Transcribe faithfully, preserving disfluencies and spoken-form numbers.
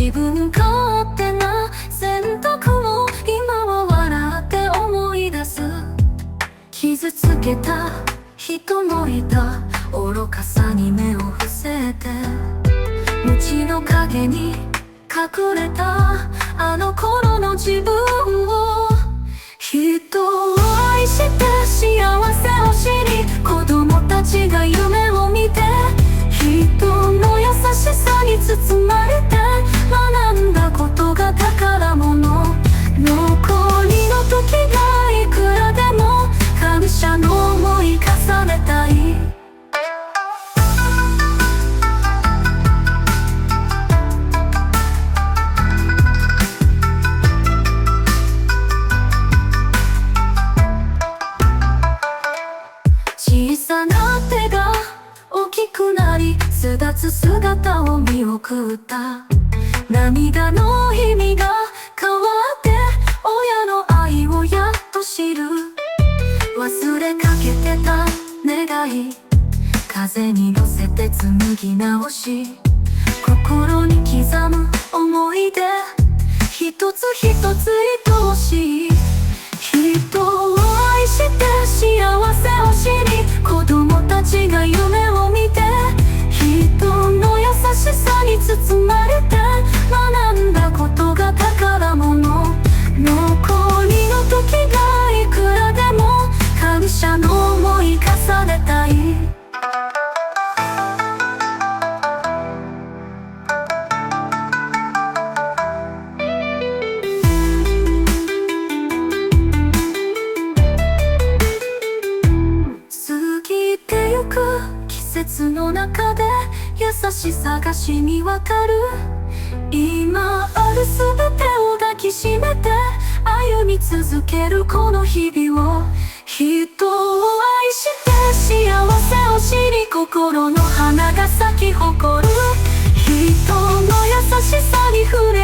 自分勝手な選択も今は笑って思い出す。傷つけた人もいた、愚かさに目を伏せて無知の影に隠れたあの頃の自分を。人を愛して幸せを知り、子供たちが夢を見て人の優しさに包まれて学んだことが宝物。残りの時がいくらでも感謝の思い重ねたい。小さな手が大きくなり巣立つ姿を見送った。涙の意味が変わって親の愛をやっと知る。忘れかけてた願い風に乗せて紡ぎ直し、心に刻む思い出一つ一つ愛おしい。人を愛して幸せを知り、子供たちが夢を見て人の優しさに包まれて学んだことが宝物。残りの時がいくらでも感謝の思い重ねたい。季節の中で優しさが染み渡る。今あるすべてを抱きしめて歩み続けるこの日々を。人を愛して幸せを知り、心の花が咲き誇る。人の優しさに触れ